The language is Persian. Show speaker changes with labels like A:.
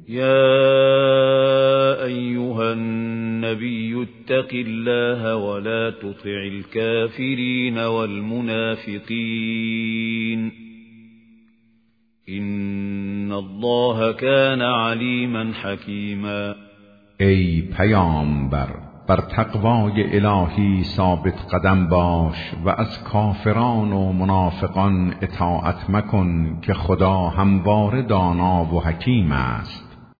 A: يا أيها النبي اتق الله ولا تطع الكافرين والمنافقين إن الله كان علیما حکیما.
B: ای پیامبر، بر تقوای الهی ثابت قدم باش و از کافران و منافقان اطاعت مکن که خدا همواره دانا و حکیم است.